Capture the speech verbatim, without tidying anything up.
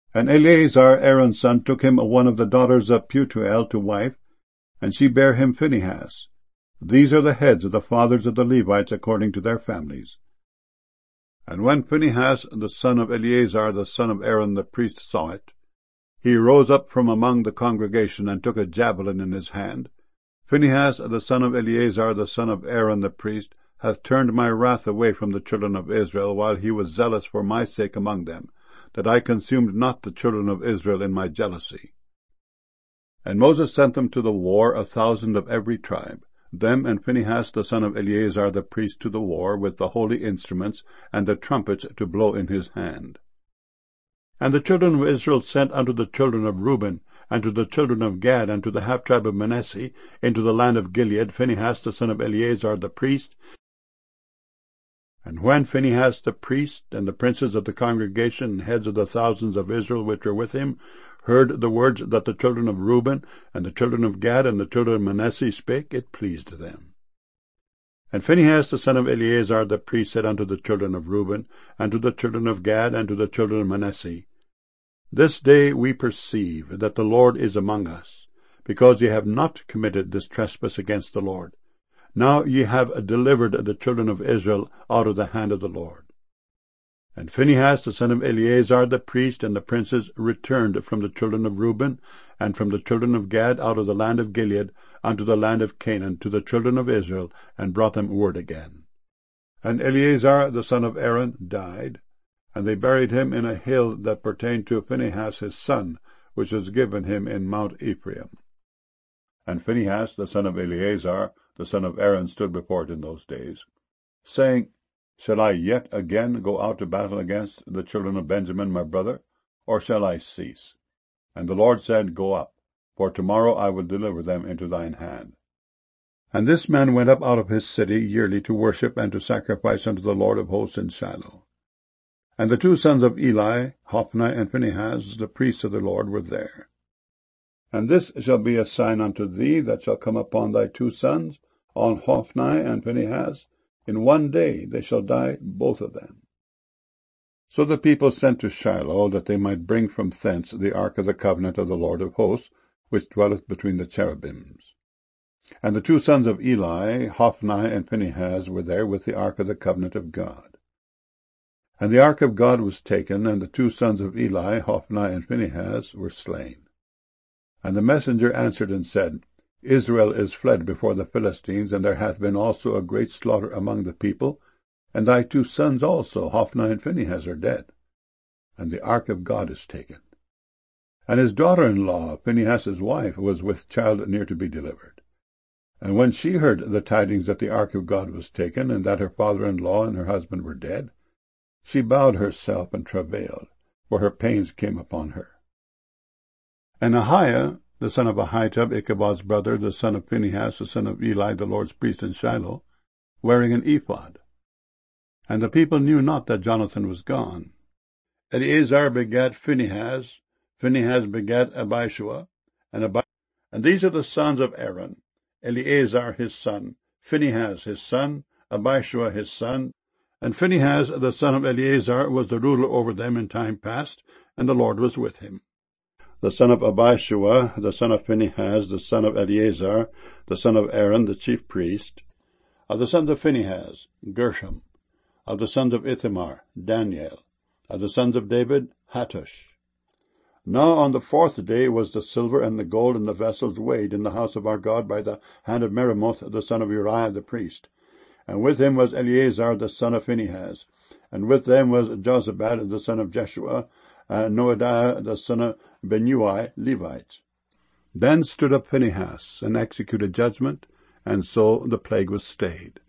And Eleazar Aaron's son took him one of the daughters of Putiel to wife, and she bare him Phinehas. These are the heads of the fathers of the Levites according to their families. And when Phinehas the son of Eleazar the son of Aaron the priest saw it, he rose up from among the congregation, and took a javelin in his hand. Phinehas the son of Eleazar the son of Aaron the priest hath turned my wrath away from the children of Israel, while he was zealous for my sake among them, that I consumed not the children of Israel in my jealousy. And Moses sent them to the war, a thousand of every tribe, them and Phinehas the son of Eleazar the priest to the war, with the holy instruments, and the trumpets to blow in his hand. And the children of Israel sent unto the children of Reuben, and to the children of Gad, and to the half tribe of Manasseh, into the land of Gilead, Phinehas the son of Eleazar the priest. And when Phinehas the priest, and the princes of the congregation, and heads of the thousands of Israel which were with him, heard the words that the children of Reuben, and the children of Gad, and the children of Manasseh spake, it pleased them. And Phinehas the son of Eleazar the priest said unto the children of Reuben, and to the children of Gad, and to the children of Manasseh, This day we perceive that the Lord is among us, because ye have not committed this trespass against the Lord. Now ye have delivered the children of Israel out of the hand of the Lord. And Phinehas the son of Eleazar the priest and the princes returned from the children of Reuben and from the children of Gad out of the land of Gilead unto the land of Canaan to the children of Israel, and brought them word again. And Eleazar the son of Aaron died, and they buried him in a hill that pertained to Phinehas his son, which was given him in Mount Ephraim. And Phinehas the son of Eleazar the son of Aaron stood before it in those days, saying, Shall I yet again go out to battle against the children of Benjamin my brother, or shall I cease? And the Lord said, Go up, for tomorrow I will deliver them into thine hand. And this man went up out of his city yearly to worship and to sacrifice unto the Lord of hosts in Shiloh. And the two sons of Eli, Hophni and Phinehas, the priests of the Lord, were there. And this shall be a sign unto thee that shall come upon thy two sons, on Hophni and Phinehas. In one day they shall die, both of them. So the people sent to Shiloh, that they might bring from thence the ark of the covenant of the Lord of hosts, which dwelleth between the cherubims. And the two sons of Eli, Hophni and Phinehas, were there with the ark of the covenant of God. And the ark of God was taken, and the two sons of Eli, Hophni and Phinehas, were slain. And the messenger answered and said, Israel is fled before the Philistines, and there hath been also a great slaughter among the people, and thy two sons also, Hophni and Phinehas, are dead. And the ark of God is taken. And his daughter-in-law, Phinehas's wife, was with child near to be delivered. And when she heard the tidings that the ark of God was taken, and that her father-in-law and her husband were dead, she bowed herself and travailed, for her pains came upon her. And Ahiah, the son of Ahitub, Ichabod's brother, the son of Phinehas, the son of Eli, the Lord's priest in Shiloh, wearing an ephod. And the people knew not that Jonathan was gone. Eleazar begat Phinehas, Phinehas begat Abishua, and Abi- and these are the sons of Aaron, Eleazar his son, Phinehas his son, Abishua his son, and Phinehas the son of Eleazar was the ruler over them in time past, and the Lord was with him. The son of Abishua, the son of Phinehas, the son of Eleazar, the son of Aaron, the chief priest. Of the sons of Phinehas, Gershom. Of the sons of Ithamar, Daniel. Of the sons of David, Hattush. Now on the fourth day was the silver and the gold and the vessels weighed in the house of our God by the hand of Meremoth, the son of Uriah the priest. And with him was Eleazar the son of Phinehas. And with them was Jozabad the son of Jeshua, and Noadiah the son of Benui, Levites. Then stood up Phinehas, and executed judgment, and so the plague was stayed.